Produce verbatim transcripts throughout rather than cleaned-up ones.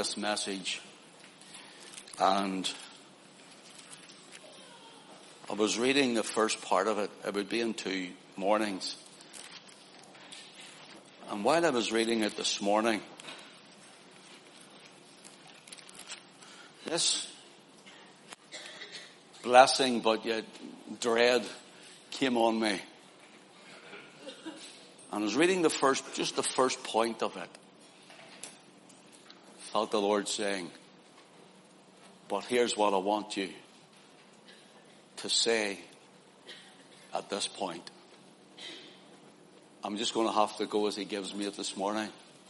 this message, and I was reading the first part of it. It would be in two mornings. And while I was reading it this morning, this blessing but yet dread came on me. And I was reading the first, just the first point of it. Felt the Lord saying, but here's what I want you to say at this point. I'm just going to have to go as he gives me it this morning.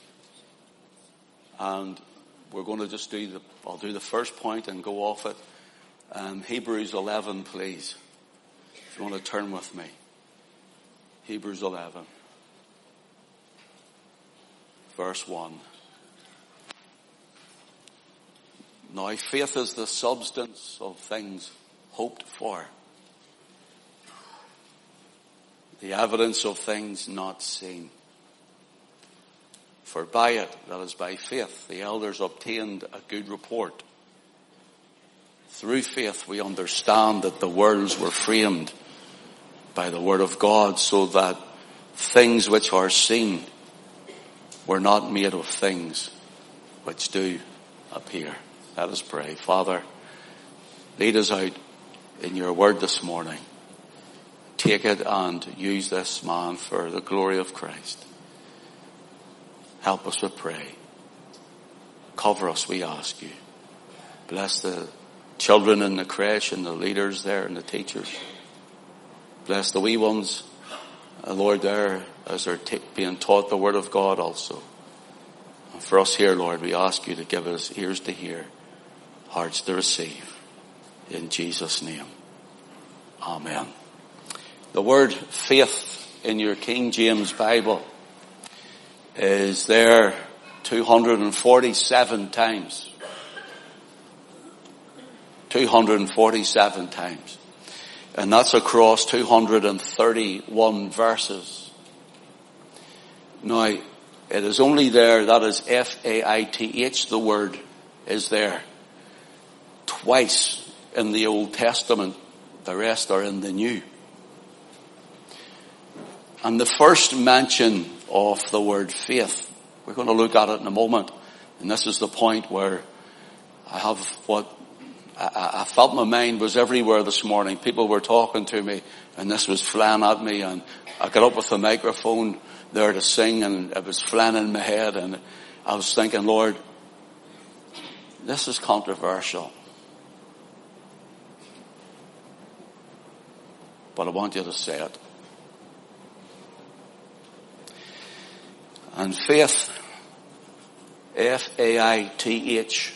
And we're going to just do the, I'll do the first point and go off it. Um, Hebrews eleven, please. If you want to turn with me. Hebrews eleven. Verse one. Now faith is the substance of things hoped for, the evidence of things not seen. For by it, that is by faith, the elders obtained a good report. Through faith we understand that the worlds were framed by the word of God, so that things which are seen were not made of things which do appear. Let us pray. Father, lead us out in your word this morning. Take it and use this man for the glory of Christ. Help us, we pray. Cover us, we ask you. Bless the children in the creche and the leaders there and the teachers. Bless the wee ones, uh, Lord, there as they're t- being taught the word of God also. And for us here, Lord, we ask you to give us ears to hear, hearts to receive. In Jesus' name. Amen. The word faith in your King James Bible is there two hundred forty-seven times. two hundred forty-seven times. And that's across two hundred thirty-one verses. Now, it is only there, that is F A I T H, the word is there twice in the Old Testament. The rest are in the New. And the first mention of the word faith, we're going to look at it in a moment. And this is the point where I have what I, I felt my mind was everywhere this morning. People were talking to me and this was flying at me, and I got up with the microphone there to sing and it was flying in my head, and I was thinking, Lord, this is controversial. But I want you to say it. And faith, F A I T H.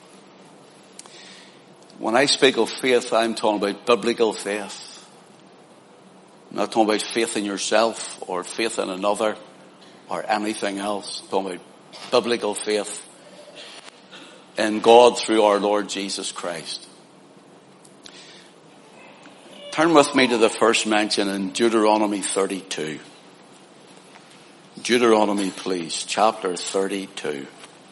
When I speak of faith, I'm talking about biblical faith. I'm not talking about faith in yourself or faith in another or anything else. I'm talking about biblical faith in God through our Lord Jesus Christ. Turn with me to the first mention in Deuteronomy thirty-two. Deuteronomy, please, chapter thirty-two.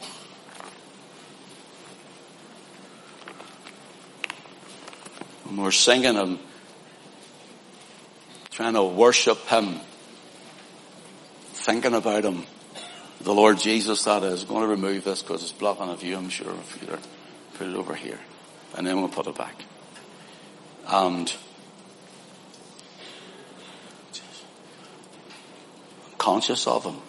And we're singing and trying to worship him, thinking about him. The Lord Jesus, that is. I'm going to remove this because it's blocking a view, I'm sure. If you put it over here. And then we'll put it back. And conscious of him.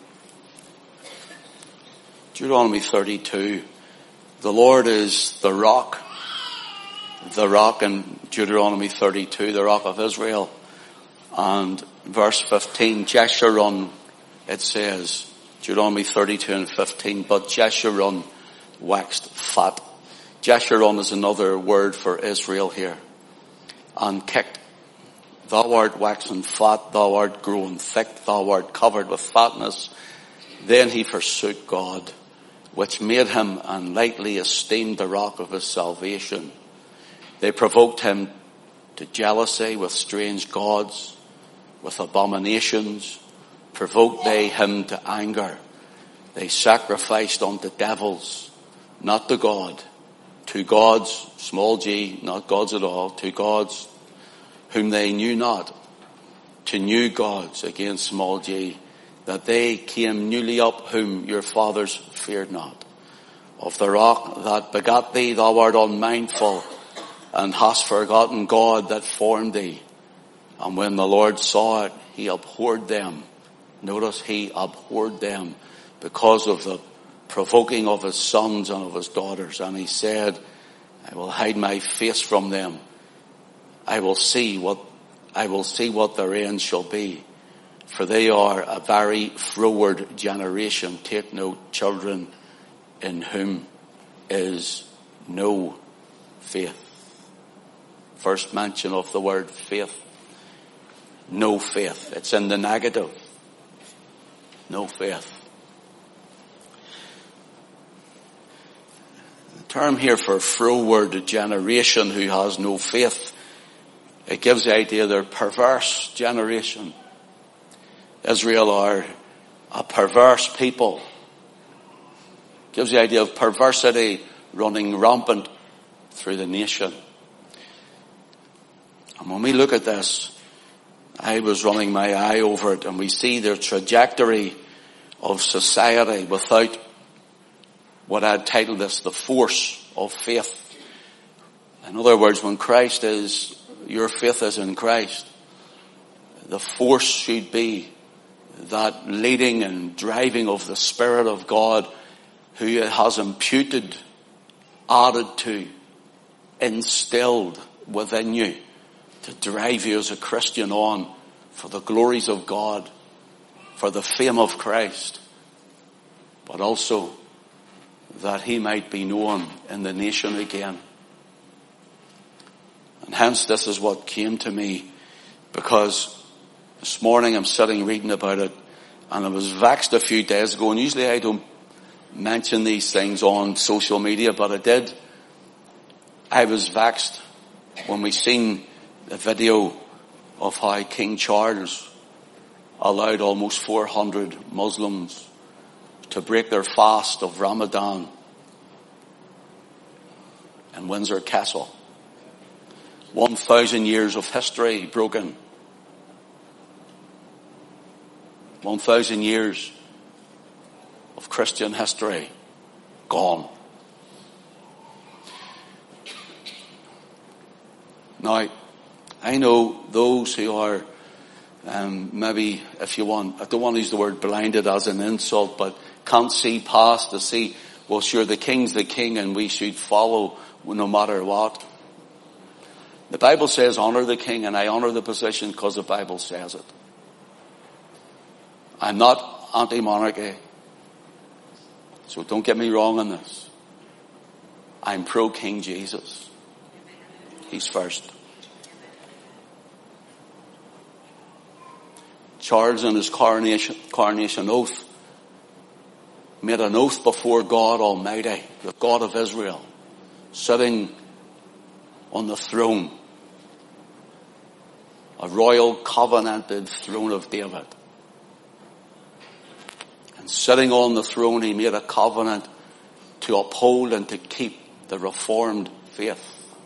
Deuteronomy thirty-two. The Lord is the rock. The rock in Deuteronomy thirty-two, the rock of Israel. And verse fifteen, Jeshurun, it says, Deuteronomy thirty-two and fifteen, but Jeshurun waxed fat. Jeshurun is another word for Israel here. And kicked. Thou art waxen fat, thou art grown thick, thou art covered with fatness. Then he forsook God, which made him, and lightly esteemed the rock of his salvation. They provoked him to jealousy with strange gods, with abominations. Provoked they him to anger. They sacrificed unto devils not to God, to gods, small g, not gods at all, to gods whom they knew not, to new gods, again small g, that they came newly up whom your fathers feared not. Of the rock that begat thee thou art unmindful, and hast forgotten God that formed thee. And when the Lord saw it, he abhorred them. Notice, he abhorred them because of the provoking of his sons and of his daughters. And he said, I will hide my face from them. I will see what, I will see what their end shall be. For they are a very froward generation. Take note, children, in whom is no faith. First mention of the word faith. No faith. It's in the negative. No faith. The term here for froward generation who has no faith, it gives the idea they're perverse generation. Israel are a perverse people. Gives the idea of perversity running rampant through the nation. And when we look at this, I was running my eye over it, and we see their trajectory of society without what I'd titled this, the force of faith. In other words, when Christ is, your faith is in Christ, the force should be that leading and driving of the Spirit of God, who has imputed, added to, instilled within you to drive you as a Christian on for the glories of God, for the fame of Christ, but also that he might be known in the nation again. And hence this is what came to me, because this morning I'm sitting reading about it, and I was vexed a few days ago, and usually I don't mention these things on social media, but I did. I was vexed when we seen the video of how King Charles allowed almost four hundred Muslims to break their fast of Ramadan in Windsor Castle. One thousand years of history broken. One thousand years of Christian history gone. Now, I know those who are um, maybe, if you want, I don't want to use the word blinded as an insult, but can't see past to see, well sure, the king's the king and we should follow no matter what. The Bible says honor the king, and I honor the position because the Bible says it. I'm not anti-monarchy, so don't get me wrong on this. I'm pro-King Jesus. He's first. Charles in his coronation, coronation oath made an oath before God Almighty, the God of Israel, sitting on the throne, a royal covenanted throne of David. And sitting on the throne, he made a covenant to uphold and to keep the Reformed faith.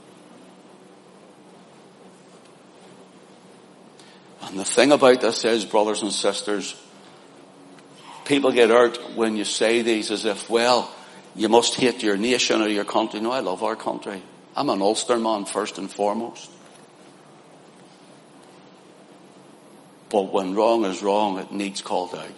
And the thing about this is, brothers and sisters, people get hurt when you say these as if, well, you must hate your nation or your country. No, I love our country. I'm an Ulster man first and foremost. But when wrong is wrong, it needs called out.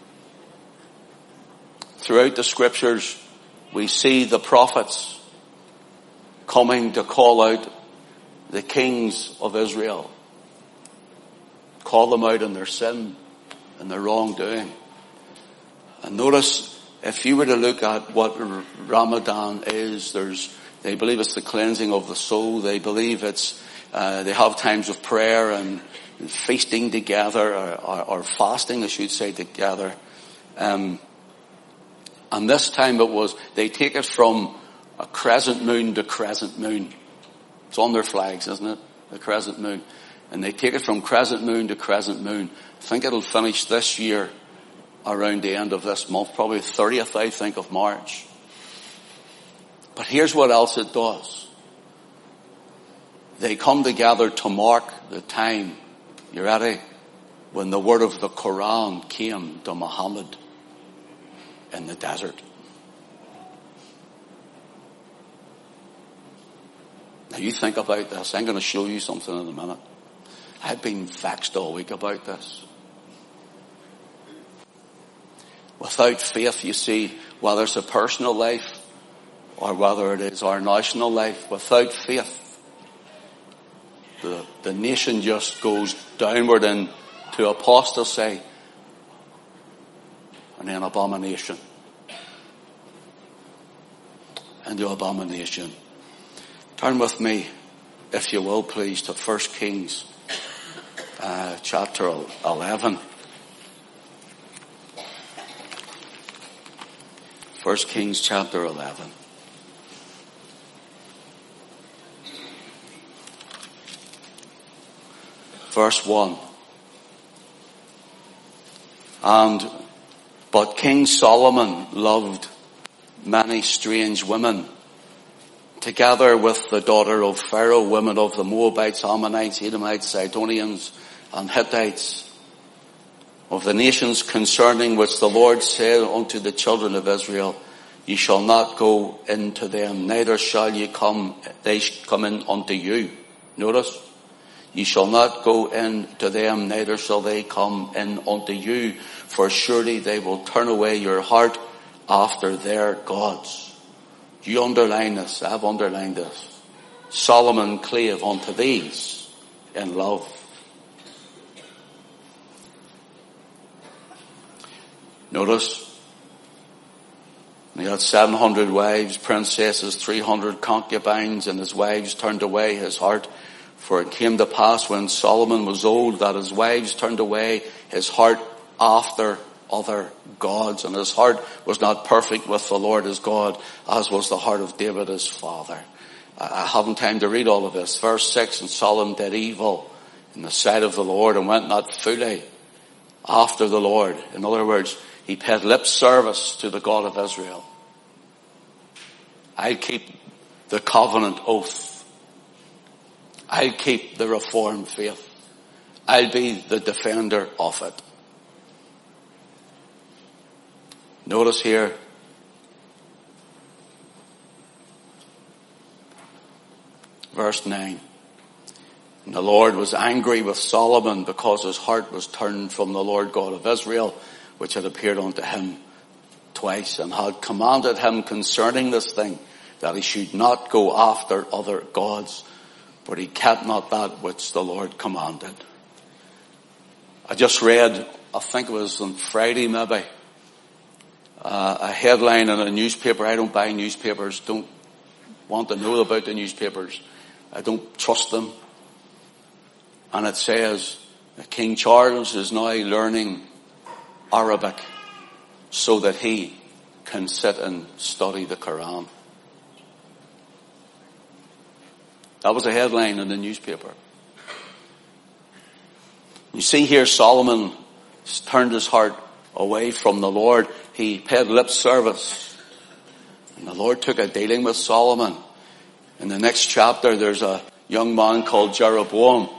Throughout the scriptures, we see the prophets coming to call out the kings of Israel. Call them out in their sin and their wrongdoing. And notice, if you were to look at what Ramadan is, there's, they believe it's the cleansing of the soul. They believe it's, uh, they have times of prayer and feasting together, or, or, or fasting, I should say, together. Um, and this time it was, they take it from a crescent moon to crescent moon. It's on their flags, isn't it? The crescent moon. And they take it from crescent moon to crescent moon. I think it'll finish this year around the end of this month, probably thirtieth, I think, of March. But here's what else it does. They come together to mark the time, you ready, when the word of the Quran came to Muhammad in the desert. Now you think about this. I'm going to show you something in a minute. I've been vexed all week about this. Without faith, you see, whether it's a personal life or whether it is our national life, without faith, the, the nation just goes downward into apostasy and then abomination. Into abomination. Turn with me, if you will, please, to First Kings uh, chapter eleven. First Kings chapter eleven. Verse one. And, but King Solomon loved many strange women, together with the daughter of Pharaoh, women of the Moabites, Ammonites, Edomites, Sidonians, and Hittites, of the nations concerning which the Lord said unto the children of Israel, ye shall not go into them, neither shall ye come, they come in unto you. Notice, ye shall not go in to them, neither shall they come in unto you, for surely they will turn away your heart after their gods. You underline this, I've underlined this. Solomon clave unto these in love. Notice, he had seven hundred wives, princesses, three hundred concubines, and his wives turned away his heart. For it came to pass when Solomon was old that his wives turned away his heart after other gods, and his heart was not perfect with the Lord his God, as was the heart of David his father. I haven't time to read all of this. Verse six, and Solomon did evil in the sight of the Lord and went not fully after the Lord. In other words, he paid lip service to the God of Israel. I'll keep the covenant oath. I'll keep the reformed faith. I'll be the defender of it. Notice here, verse nine. And the Lord was angry with Solomon because his heart was turned from the Lord God of Israel, which had appeared unto him twice, and had commanded him concerning this thing, that he should not go after other gods, but he kept not that which the Lord commanded. I just read, I think it was on Friday maybe, uh, a headline in a newspaper. I don't buy newspapers, don't want to know about the newspapers. I don't trust them. And it says, King Charles is now learning Arabic so that he can sit and study the Quran. That was a headline in the newspaper. You see here, Solomon turned his heart away from the Lord. He paid lip service. And the Lord took a dealing with Solomon. In the next chapter, there's a young man called Jeroboam.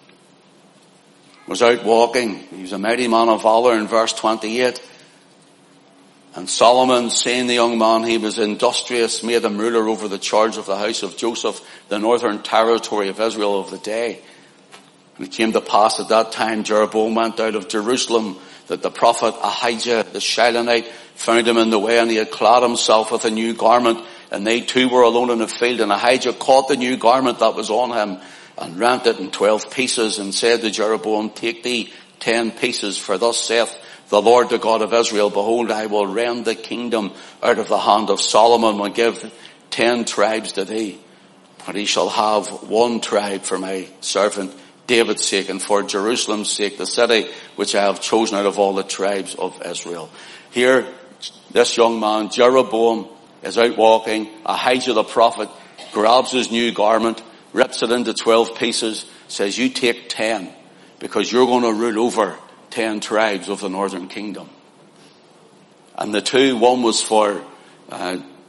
Was out walking. He was a mighty man of valor in verse twenty-eight. And Solomon, seeing the young man, he was industrious, made him ruler over the charge of the house of Joseph, the northern territory of Israel of the day. And it came to pass at that time, Jeroboam went out of Jerusalem, that the prophet Ahijah the Shilonite found him in the way, and he had clad himself with a new garment, and they two were alone in the field. And Ahijah caught the new garment that was on him, and rent it in twelve pieces, and said to Jeroboam, take thee ten pieces, for thus saith the Lord, the God of Israel, behold, I will rend the kingdom out of the hand of Solomon, and give ten tribes to thee. But he shall have one tribe for my servant David's sake, and for Jerusalem's sake, the city which I have chosen out of all the tribes of Israel. Here, this young man, Jeroboam, is out walking. Ahijah the prophet grabs his new garment, rips it into twelve pieces, says, you take ten, because you're going to rule over ten tribes of the northern kingdom. And the two, one was for uh,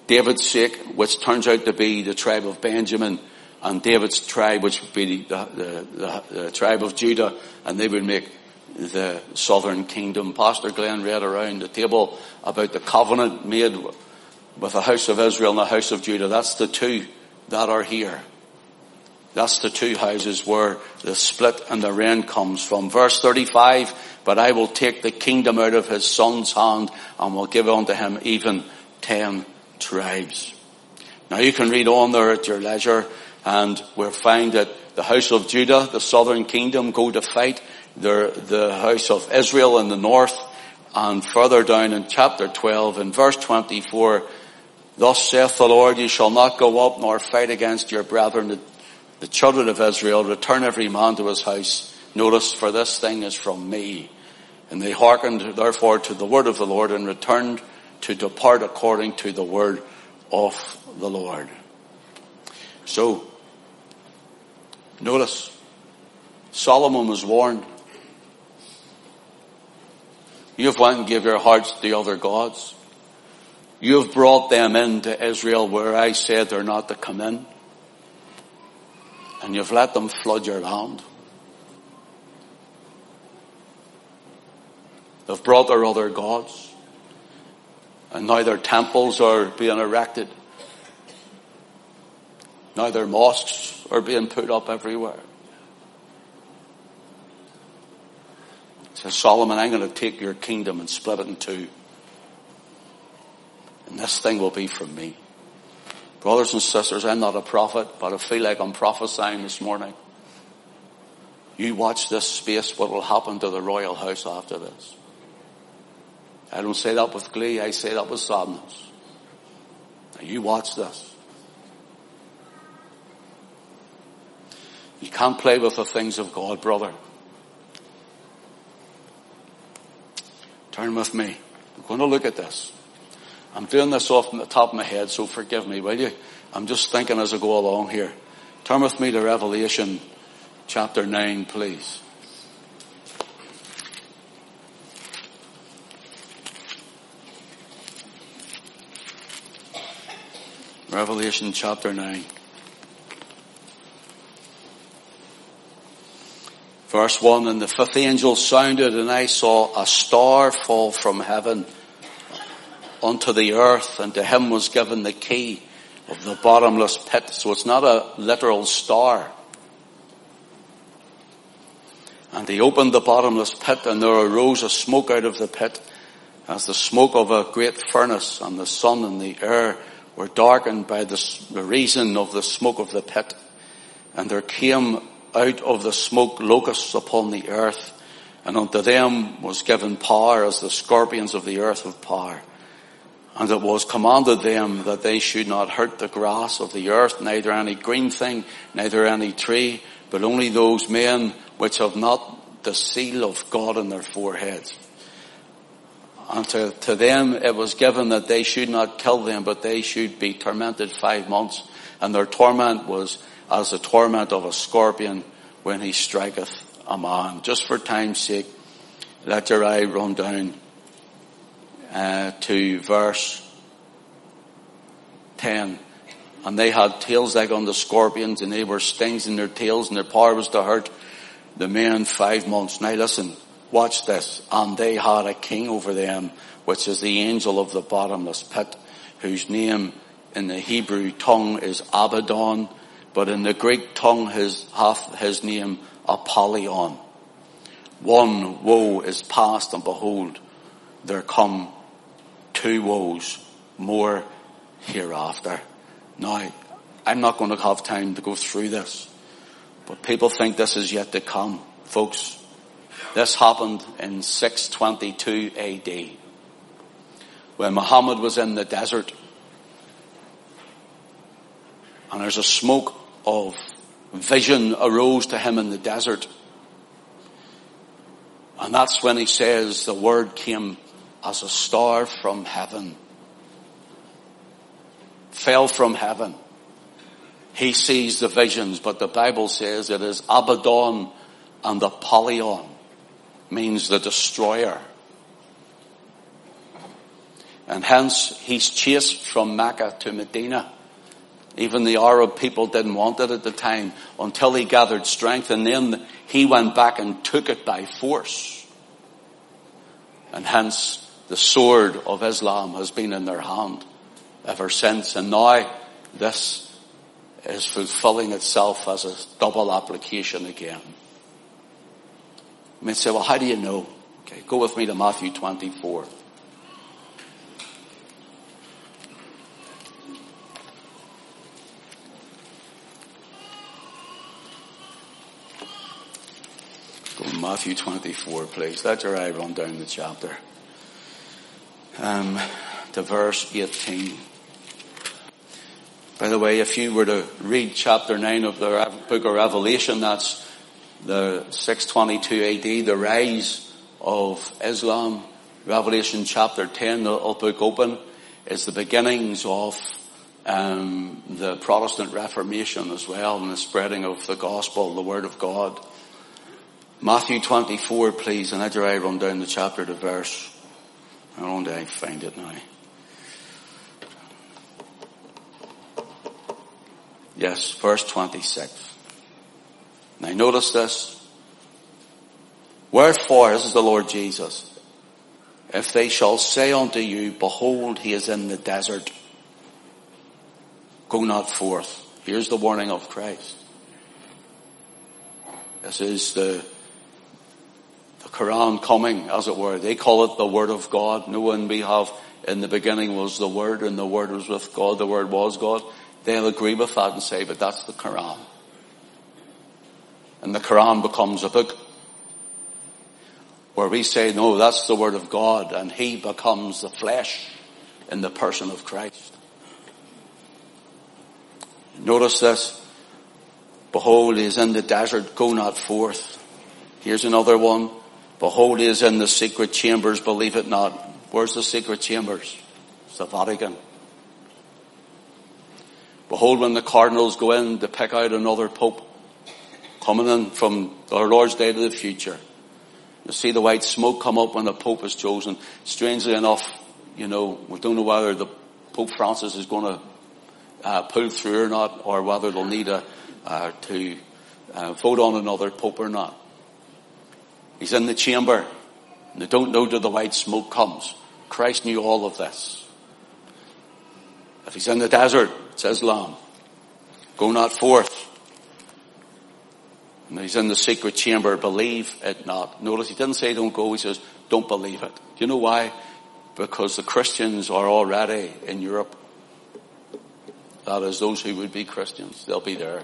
David's sake, which turns out to be the tribe of Benjamin, and David's tribe, which would be the, the, the, the tribe of Judah, and they would make the southern kingdom. Pastor Glenn read around the table about the covenant made with the house of Israel and the house of Judah. That's the two that are here. That's the two houses where the split and the reign comes from. Verse thirty-five, but I will take the kingdom out of his son's hand and will give unto him even ten tribes. Now you can read on there at your leisure, and we'll find that the house of Judah, the southern kingdom, go to fight the, the house of Israel in the north. And further down in chapter twelve, in verse twenty-four, thus saith the Lord, ye shall not go up nor fight against your brethren, the, the children of Israel. Return every man to his house. Notice, for this thing is from me. And they hearkened therefore to the word of the Lord, and returned to depart according to the word of the Lord. So, notice, Solomon was warned. You have went and give your hearts to other gods. You have brought them into Israel where I said they're not to come in. And you've let them flood your land. They've brought their other gods. And now their temples are being erected. Now their mosques are being put up everywhere. Says Solomon, I'm going to take your kingdom and split it in two. And this thing will be from me. Brothers and sisters, I'm not a prophet, but I feel like I'm prophesying this morning. You watch this space, what will happen to the royal house after this. I don't say that with glee, I say that with sadness. Now you watch this. You can't play with the things of God, brother. Turn with me. I'm going to look at this. I'm doing this off the top of my head, so forgive me, will you? I'm just thinking as I go along here. Turn with me to Revelation chapter nine, please. Revelation chapter nine. Verse one, and the fifth angel sounded, and I saw a star fall from heaven unto the earth, and to him was given the key of the bottomless pit. So it's not a literal star. And he opened the bottomless pit, and there arose a smoke out of the pit, as the smoke of a great furnace, and the sun and the air were darkened by the, the reason of the smoke of the pit. And there came out of the smoke locusts upon the earth, and unto them was given power as the scorpions of the earth have power. And it was commanded them that they should not hurt the grass of the earth, neither any green thing, neither any tree, but only those men which have not the seal of God in their foreheads. And to, to them it was given that they should not kill them, but they should be tormented five months. And their torment was as the torment of a scorpion when he striketh a man. Just for time's sake, let your eye run down uh, to verse ten. And they had tails like unto scorpions, and they were stings in their tails, and their power was to hurt the men five months. Now listen, watch this. And they had a king over them, which is the angel of the bottomless pit, whose name in the Hebrew tongue is Abaddon, but in the Greek tongue his, hath his name Apollyon. One woe is past, and behold, there come two woes more hereafter. Now, I'm not going to have time to go through this, but people think this is yet to come. Folks, this happened in six twenty-two A D, when Muhammad was in the desert, and there's a smoke of vision arose to him in the desert. And that's when he says the word came as a star from heaven. Fell from heaven. He sees the visions, but the Bible says it is Abaddon, and Apollyon means the destroyer. And hence he's chased from Mecca to Medina. Even the Arab people didn't want it at the time until he gathered strength, and then he went back and took it by force. And hence the sword of Islam has been in their hand ever since. And now this is fulfilling itself as a double application again. You may say, well, how do you know? Okay, go with me to Matthew twenty-four. Go to Matthew twenty-four, please. Let your eye run down the chapter. Um, to verse eighteen. By the way, if you were to read chapter nine of the book of Revelation, that's the six twenty-two A D, the rise of Islam. Revelation chapter ten, the book open, is the beginnings of um, the Protestant Reformation as well, and the spreading of the gospel, the word of God. Matthew twenty-four, please, and let your eye run down the chapter to verse. How long do I find it now? Yes, verse twenty-six. Now notice this. Wherefore, this is the Lord Jesus, if they shall say unto you, behold, he is in the desert, go not forth. Here's the warning of Christ. This is the, the Quran coming, as it were. They call it the Word of God. No one we have in the beginning was the Word, and the Word was with God, the Word was God. They'll agree with that and say, but that's the Quran. And the Quran becomes a book where we say, no, that's the Word of God, and he becomes the flesh in the person of Christ. Notice this. Behold, he is in the desert, go not forth. Here's another one. Behold, he is in the secret chambers, believe it not. Where's the secret chambers? It's the Vatican. Behold, when the cardinals go in to pick out another pope, coming in from our Lord's day to the future, you see the white smoke come up when the pope is chosen. Strangely enough, you know, we don't know whether the Pope Francis is going to uh, pull through or not, or whether they'll need a, uh, to uh, vote on another pope or not. He's in the chamber, and they don't know till the white smoke comes. Christ knew all of this. If he's in the desert, it's Islam. Go not forth. And he's in the secret chamber, believe it not. Notice he didn't say don't go, he says don't believe it. Do you know why? Because the Christians are already in Europe. That is, those who would be Christians, they'll be there.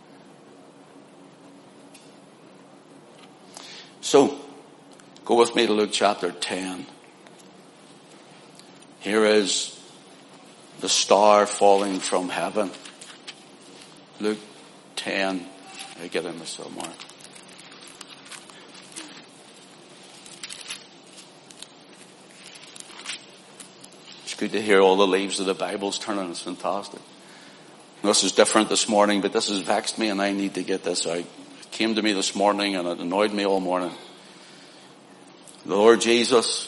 So, go with me to Luke chapter ten. Here is the star falling from heaven. Luke ten. I get in this somewhere. It's good to hear all the leaves of the Bible's turning. It's fantastic. This is different this morning, but this has vexed me and I need to get this out. It came to me this morning and it annoyed me all morning. The Lord Jesus,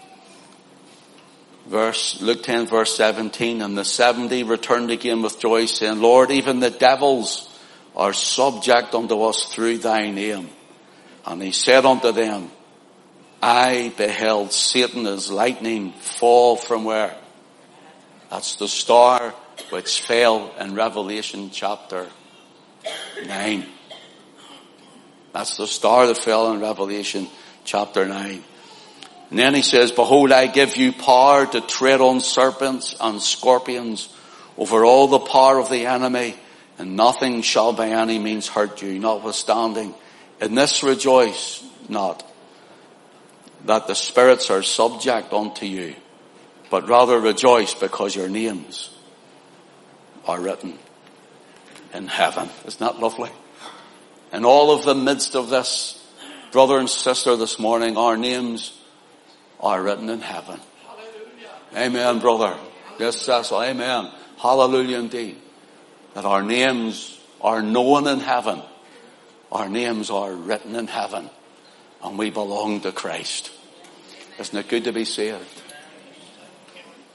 verse, Luke ten verse seventeen, and the seventy returned again with joy, saying, Lord, even the devils are subject unto us through thy name. And he said unto them, I beheld Satan as lightning fall from where? That's the star which fell in Revelation chapter nine. That's the star that fell in Revelation chapter nine. And then he says, behold, I give you power to tread on serpents and scorpions, over all the power of the enemy, and nothing shall by any means hurt you. Notwithstanding, in this rejoice not, that the spirits are subject unto you, but rather rejoice because your names are written in heaven. Isn't that lovely? In all of the midst of this, brother and sister, this morning, our names are written in heaven. Hallelujah. Amen, brother. Yes, Cecil. Amen. Hallelujah indeed. That our names are known in heaven. Our names are written in heaven. And we belong to Christ. Isn't it good to be saved?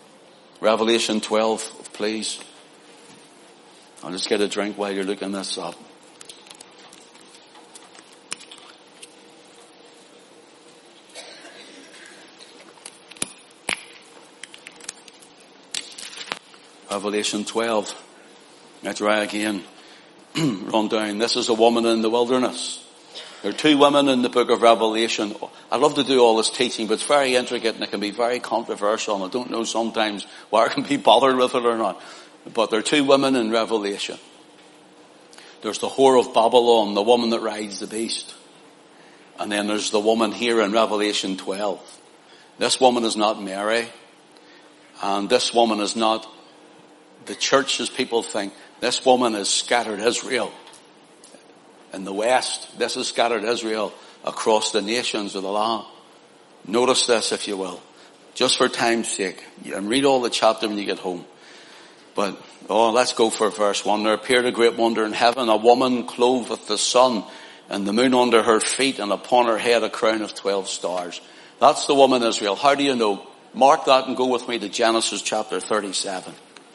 Revelation twelve, please. I'll just get a drink while you're looking this up. Revelation twelve. Let's try again. Run down. This is a woman in the wilderness. There are two women in the book of Revelation. I love to do all this teaching, but it's very intricate and it can be very controversial. And I don't know sometimes whether I can be bothered with it or not. But there are two women in Revelation. There's the whore of Babylon, the woman that rides the beast. And then there's the woman here in Revelation twelve. This woman is not Mary. And this woman is not the church as people think. This woman is scattered Israel. In the West, this is scattered Israel across the nations of the land. Notice this, if you will. Just for time's sake. And read all the chapter when you get home. But, oh, let's go for verse one. There appeared a great wonder in heaven, a woman clothed with the sun, and the moon under her feet, and upon her head a crown of twelve stars. That's the woman Israel. How do you know? Mark that and go with me to Genesis chapter thirty-seven.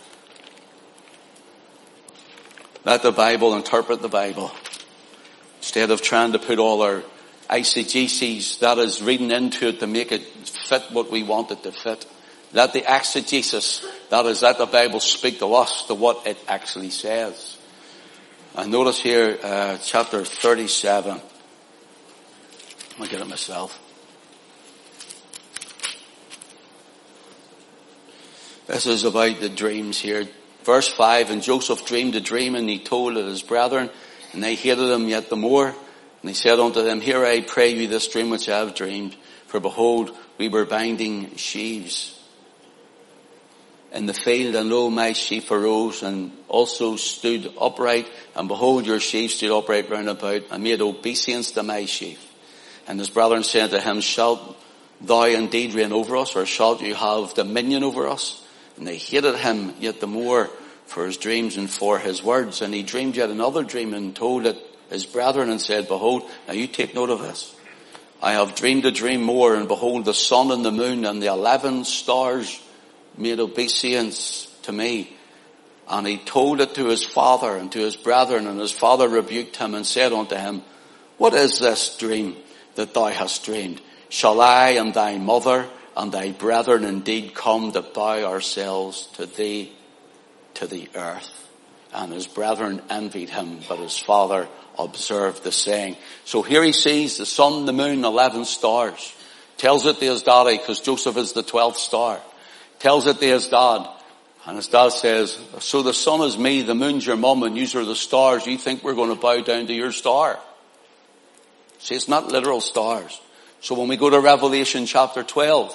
Let the Bible interpret the Bible. Instead of trying to put all our eisegesis, that is reading into it to make it fit what we want it to fit. Let the exegesis, that is, let the Bible speak to us to what it actually says. And notice here, uh, chapter thirty-seven. I'll get it myself. This is about the dreams here. Verse five, and Joseph dreamed a dream, and he told it his brethren, and they hated him yet the more. And he said unto them, hear I pray you this dream which I have dreamed. For behold, we were binding sheaves in the field, and lo, my sheaf arose, and also stood upright, and behold, your sheaf stood upright round about, and made obeisance to my sheaf. And his brethren said to him, shalt thou indeed reign over us, or shalt you have dominion over us? And they hated him yet the more for his dreams and for his words. And he dreamed yet another dream, and told it his brethren, and said, behold, now you take note of this. I have dreamed a dream more, and behold, the sun and the moon and the eleven stars made obeisance to me. And he told it to his father and to his brethren, and his father rebuked him and said unto him, what is this dream that thou hast dreamed? Shall I and thy mother and thy brethren indeed come to bow ourselves to thee to the earth? And his brethren envied him, but his father observed the saying. So here he sees the sun, the moon, eleven stars. Tells it to his daddy, because Joseph is the twelfth star. Tells it to his dad. And his dad says, so the sun is me, the moon's your mum, and yous are the stars. You think we're going to bow down to your star? See, it's not literal stars. So when we go to Revelation chapter twelve,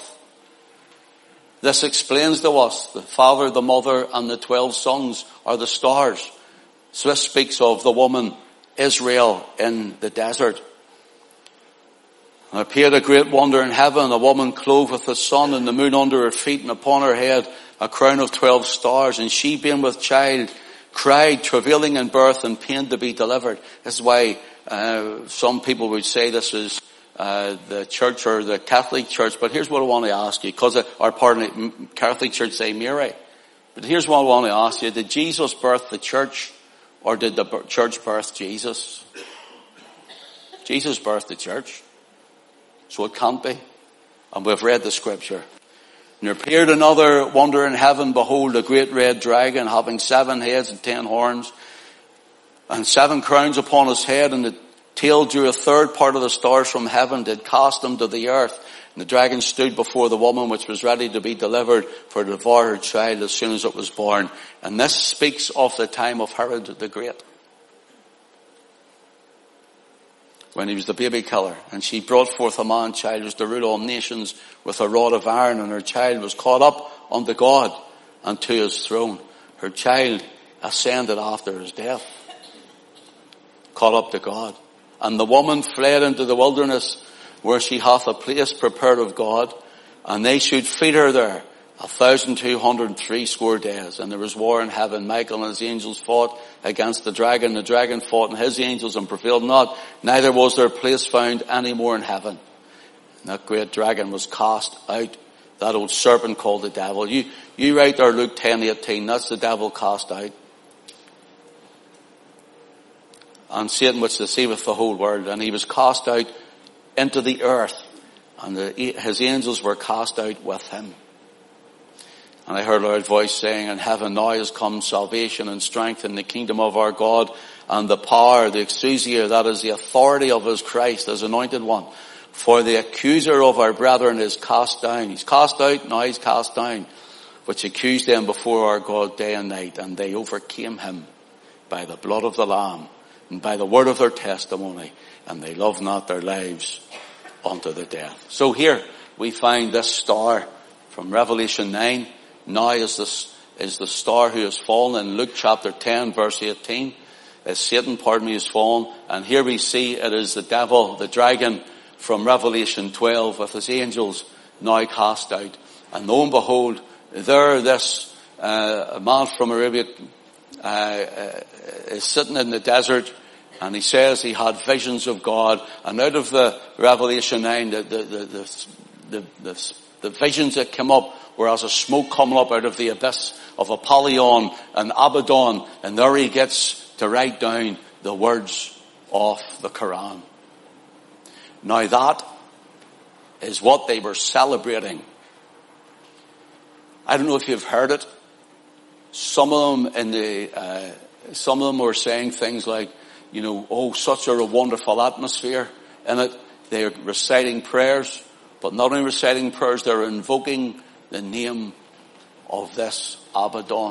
this explains to us the father, the mother, and the twelve sons are the stars. So this speaks of the woman Israel in the desert. And appeared a great wonder in heaven, a woman clothed with the sun and the moon under her feet, and upon her head a crown of twelve stars. And she, being with child, cried, travailing in birth and pain to be delivered. This is why uh, some people would say this is uh, the church or the Catholic Church. But here's what I want to ask you, because our pardon, Catholic Church say Mary. But here's what I want to ask you: did Jesus birth the church, or did the church birth Jesus? Jesus birthed the church. So it can't be. And we've read the scripture. And there appeared another wonder in heaven. Behold, a great red dragon, having seven heads and ten horns, and seven crowns upon his head, and the tail drew a third part of the stars from heaven, did cast them to the earth. And the dragon stood before the woman which was ready to be delivered, for to devour her child as soon as it was born. And this speaks of the time of Herod the Great, when he was the baby killer. And she brought forth a man child, was to rule all nations with a rod of iron, and her child was caught up unto God and to his throne. Her child ascended after his death, caught up to God. And the woman fled into the wilderness, where she hath a place prepared of God, and they should feed her there a thousand two hundred and three score days. And there was war in heaven. Michael and his angels fought against the dragon. The dragon fought and his angels and prevailed not. Neither was there place found any more in heaven. And that great dragon was cast out, That old serpent called the devil. You, you write there Luke ten eighteen, that's the devil cast out. And Satan which deceiveth the whole world. And he was cast out into the earth. And the, his angels were cast out with him. And I heard a loud voice saying, in heaven now has come salvation and strength in the kingdom of our God, and the power, the exousia, that is the authority of his Christ, his anointed one. For the accuser of our brethren is cast down. He's cast out, now he's cast down, which accused them before our God day and night. And they overcame him by the blood of the Lamb and by the word of their testimony. And they loved not their lives unto the death. So here we find this star from Revelation nine. Now is this, is the star who has fallen in Luke chapter ten verse eighteen. As Satan, pardon me, has fallen. And here we see it is the devil, the dragon from Revelation twelve with his angels now cast out. And lo and behold, there this, uh, a man from Arabia, uh, uh, is sitting in the desert, and he says he had visions of God. And out of the Revelation nine, the, the, the, the, the, the, the visions that came up were as a smoke coming up out of the abyss of Apollyon and Abaddon. And there he gets to write down the words of the Quran. Now that is what they were celebrating. I don't know if you've heard it. Some of them in the, uh, some of them were saying things like, you know, oh, such a wonderful atmosphere in it. They're reciting prayers, but not only reciting prayers, they're invoking the name of this Abaddon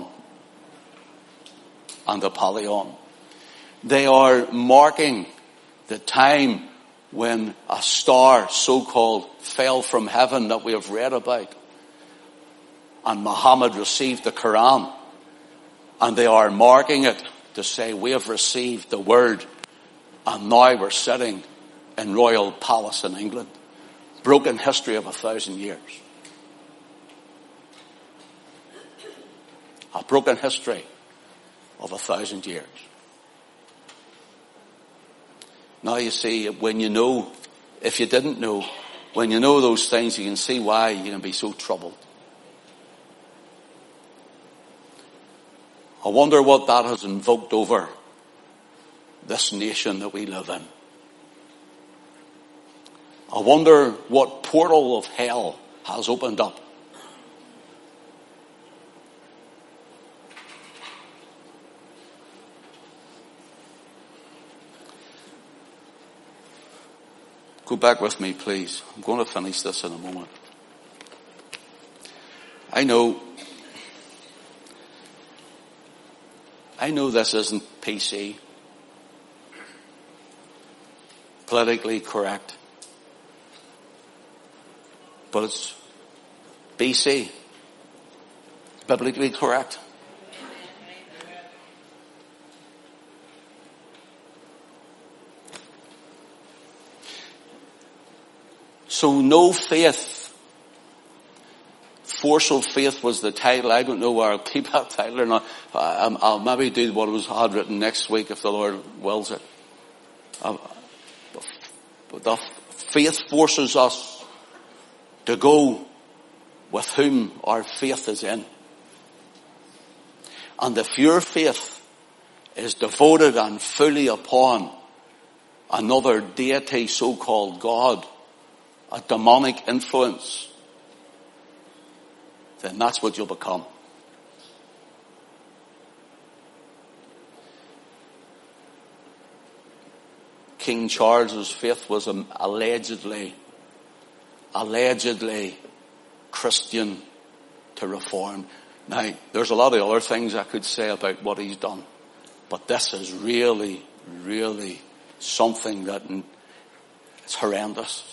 and Apollyon. They are marking the time when a star, so-called, fell from heaven that we have read about. And Muhammad received the Quran. And they are marking it to say, we have received the word, and now we're sitting in Royal Palace in England. Broken history of a thousand years. A broken history of a thousand years. Now you see, when you know, if you didn't know, when you know those things, you can see why you can be so troubled. I wonder what that has invoked over this nation that we live in. I wonder what portal of hell has opened up. Go back with me, please. I'm going to finish this in a moment. I know, I know this isn't P C, politically correct, but it's B C, biblically correct. So no faith, forceful faith was the title. I don't know where I'll keep that title or not. I'll, I'll maybe do what was had written next week if the Lord wills it. But the faith forces us to go with whom our faith is in. And if your faith is devoted and fully upon another deity, so-called God, a demonic influence, then that's what you'll become. King Charles's faith was allegedly, allegedly Christian to reform. Now, there's a lot of other things I could say about what he's done, but this is really, really something that is horrendous.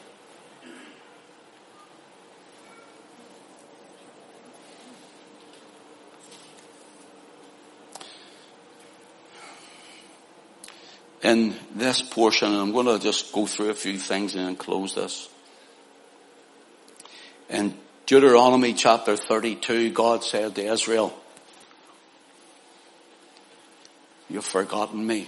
In this portion, and I'm going to just go through a few things and then close this. In Deuteronomy chapter thirty-two, God said to Israel, "You've forgotten me."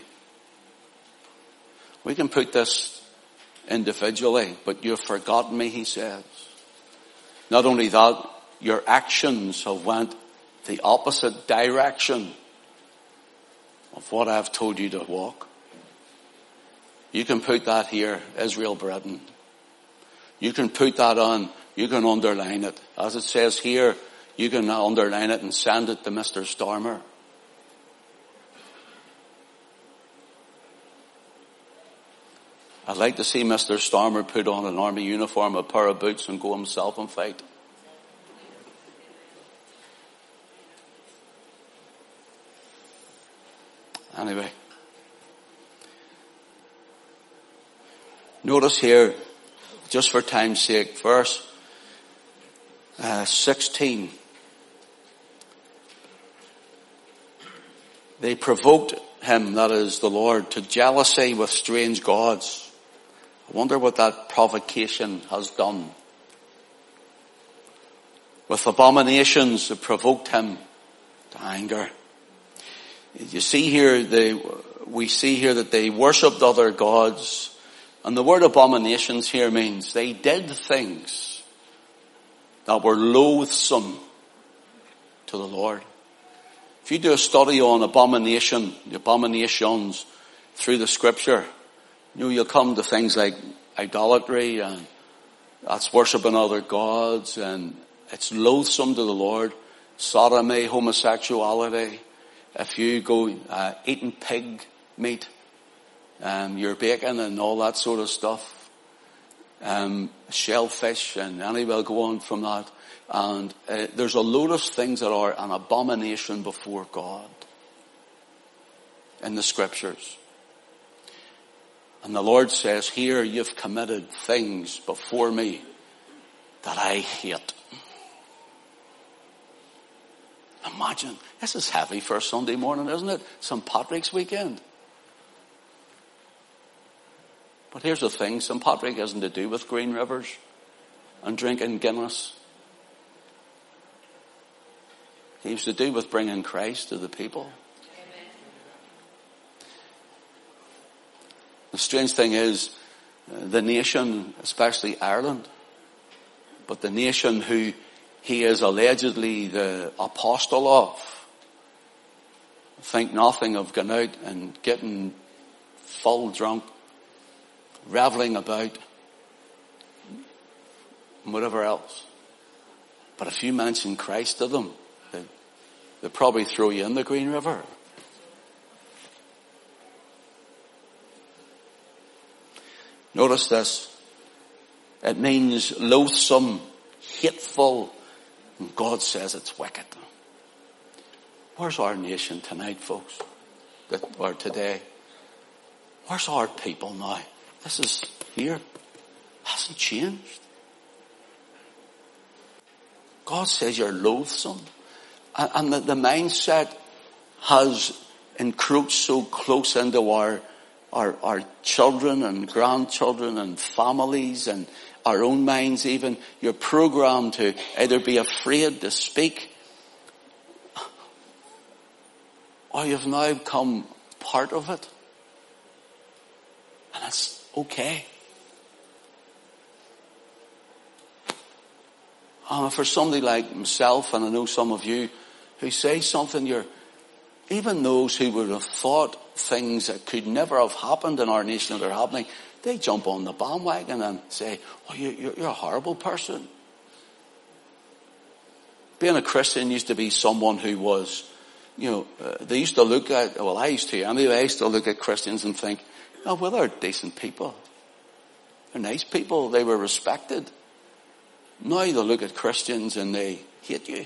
We can put this individually, but you've forgotten me, he says. Not only that, your actions have went the opposite direction of what I've told you to walk. You can put that here, Israel, Britain. You can put that on, you can underline it. As it says here, you can underline it and send it to Mister Stormer. I'd like to see Mister Stormer put on an army uniform, a pair of boots, and go himself and fight. Anyway. Notice here, just for time's sake, verse uh, sixteen. They provoked him, that is the Lord, to jealousy with strange gods. I wonder what that provocation has done. With abominations, it provoked him to anger. You see here, they, we see here that they worshipped other gods. And the word abominations here means they did things that were loathsome to the Lord. If you do a study on abomination, the abominations through the scripture, you know, you'll come to things like idolatry, and that's worshipping other gods, and it's loathsome to the Lord. Sodomy, homosexuality. If you go uh, eating pig meat, Um, your bacon and all that sort of stuff, um, shellfish, and any will go on from that. And uh, there's a load of things that are an abomination before God in the scriptures. And the Lord says, here you've committed things before me that I hate. Imagine, this is heavy for a Sunday morning, isn't it? Saint Patrick's weekend. But here's the thing, Saint Patrick isn't to do with Green Rivers and drinking Guinness. He was to do with bringing Christ to the people. Amen. The strange thing is, uh, the nation, especially Ireland, but the nation who he is allegedly the apostle of, think nothing of going out and getting full drunk, reveling about, whatever else. But if you mention Christ to them, they, they'll probably throw you in the Green River. Notice this. It means loathsome, hateful, and God says it's wicked. Where's our nation tonight, folks? That, or today? Where's our people now? This is here. Hasn't changed. God says you're loathsome. And, and the, the mindset has encroached so close into our, our, our children and grandchildren and families and our own minds even. You're programmed to either be afraid to speak, or you've now become part of it. And it's okay. And for somebody like myself, and I know some of you, who say something, you're, even those who would have thought things that could never have happened in our nation that are happening, they jump on the bandwagon and say, oh, you're, you're a horrible person. Being a Christian used to be someone who was, you know, uh, they used to look at, well, I used to, anyway, I used to look at Christians and think, oh, well, they're decent people. They're nice people. They were respected. Now they look at Christians and they hate you.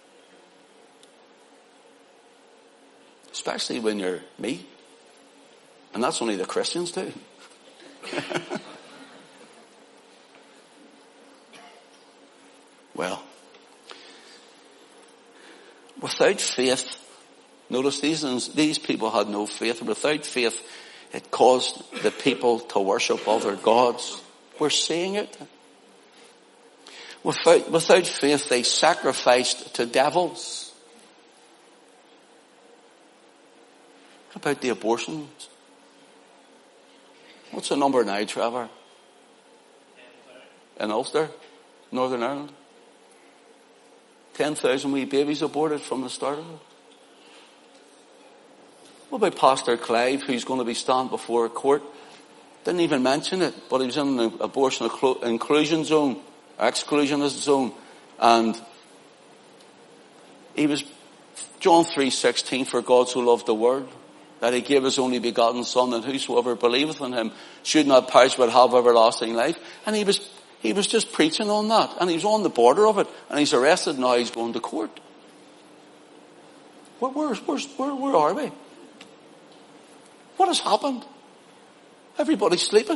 Especially when you're me. And that's only the Christians too. Well, without faith, notice these, these people had no faith. Without faith, it caused the people to worship other gods. We're seeing it. Without, without faith, they sacrificed to devils. What about the abortions? What's the number now, Trevor? In Ulster, Northern Ireland? ten thousand wee babies aborted from the start of it. What about Pastor Clive, who's going to be standing before a court? Didn't even mention it, but he was in an abortion inclusion zone, exclusionist zone, and he was, John three sixteen, for God so loved the world, that he gave his only begotten Son, that whosoever believeth in him should not perish but have everlasting life. And he was, he was just preaching on that, and he was on the border of it, and he's arrested, now he's going to court. Where, where, where, where are we? What has happened? Everybody's sleeping.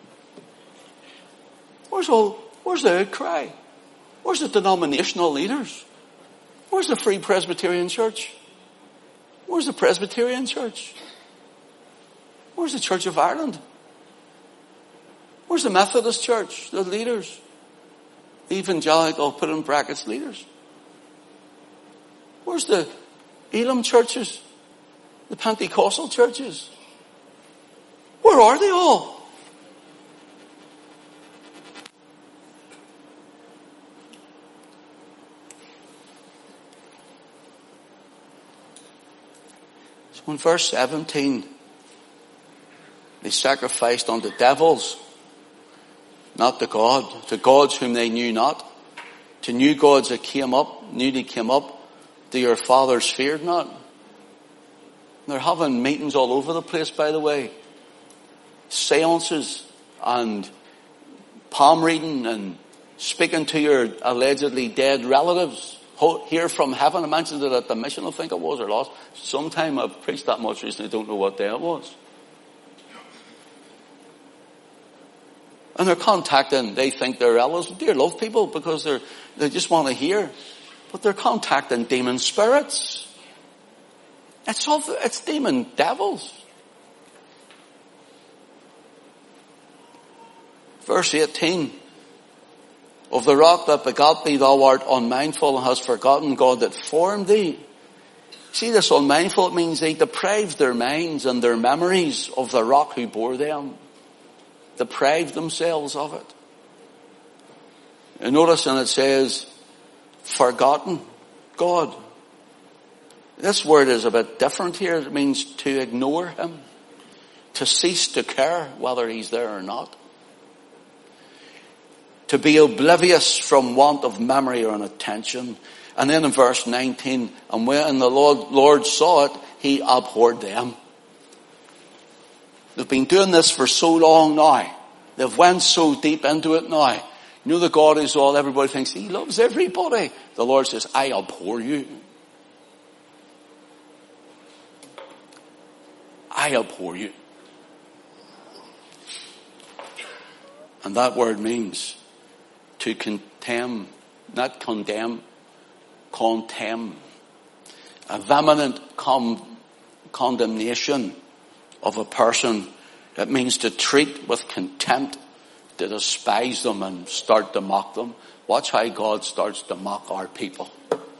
Where's all, where's the outcry? Where's the denominational leaders? Where's the Free Presbyterian Church? Where's the Presbyterian Church? Where's the Church of Ireland? Where's the Methodist Church, the leaders? The evangelical, put in brackets, leaders. Where's the Elam churches? The Pentecostal churches? Where are they all? So in verse seventeen, they sacrificed unto devils, not to God, to gods whom they knew not, to new gods that came up, newly came up, to your fathers feared not. And they're having meetings all over the place, by the way. Seances and palm reading and speaking to your allegedly dead relatives. Hear from heaven. I mentioned it at the mission, I think it was, or last. Sometime I've preached that much recently, I don't know what day it was. And they're contacting, they think they're relatives. Dear love people, because they're, they just want to hear. But they're contacting demon spirits. It's all, it's demon devils. Verse eighteen. Of the rock that begot thee, thou art unmindful and hast forgotten God that formed thee. See, this unmindful, it means they deprived their minds and their memories of the rock who bore them. Deprived themselves of it. And notice, and it says, forgotten God. This word is a bit different here. It means to ignore him. To cease to care whether he's there or not. To be oblivious from want of memory or an attention. And then in verse nineteen, and when the Lord, Lord saw it, he abhorred them. They've been doing this for so long now. They've went so deep into it now. You know the God is all, everybody thinks he loves everybody. The Lord says, I abhor you. I abhor you. And that word means to contemn, not condemn, contemn. A vehement con- condemnation of a person. It means to treat with contempt, to despise them and start to mock them. Watch how God starts to mock our people.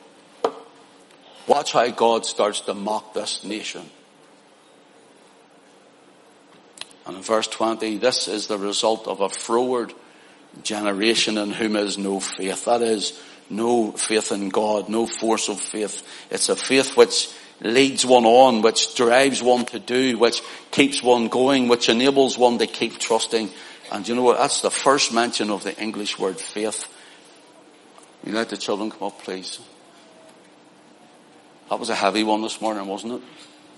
Watch how God starts to mock this nation. And in verse twenty, this is the result of a froward generation in whom is no faith. That is, no faith in God, no force of faith. It's a faith which leads one on, which drives one to do, which keeps one going, which enables one to keep trusting. And you know what? That's the first mention of the English word faith. You let the children come up, please. That was a heavy one this morning, wasn't it?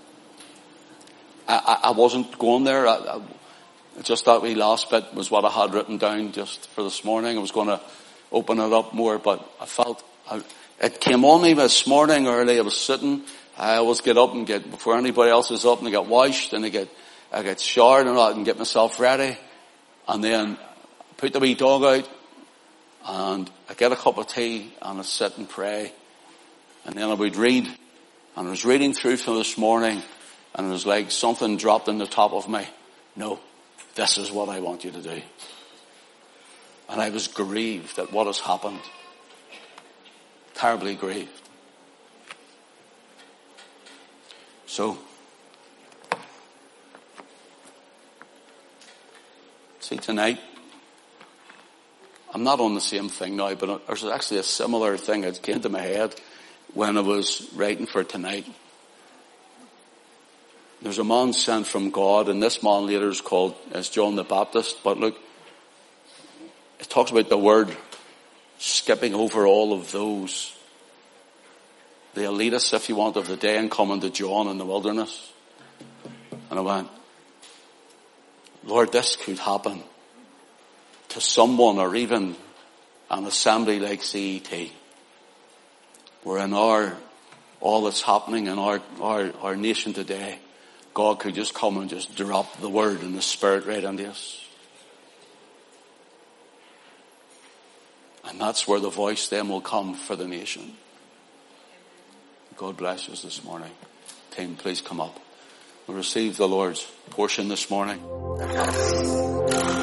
I, I, I wasn't going there. I, I, just that wee last bit was what I had written down just for this morning. I was going to open it up more, but I felt I, it came on me this morning early. I was sitting. I always get up and get before anybody else is up, and I get washed and I get I get showered and all that and get myself ready, and then put the wee dog out and I get a cup of tea and I sit and pray, and then I would read. And I was reading through for this morning, and it was like something dropped in the top of me. No. This is what I want you to do. And I was grieved at what has happened. Terribly grieved. So, see tonight, I'm not on the same thing now, but there's actually a similar thing that came to my head when I was writing for tonight. There's a man sent from God, and this man later is called as John the Baptist. But look, it talks about the word skipping over all of those. The elitists, if you want, of the day, and coming to John in the wilderness. And I went, Lord, this could happen to someone, or even an assembly like C E T, where in our, all that's happening in our, our, our nation today, God could just come and just drop the word and the Spirit right into us. And that's where the voice then will come for the nation. God bless us this morning. Team, please come up. We'll receive the Lord's portion this morning.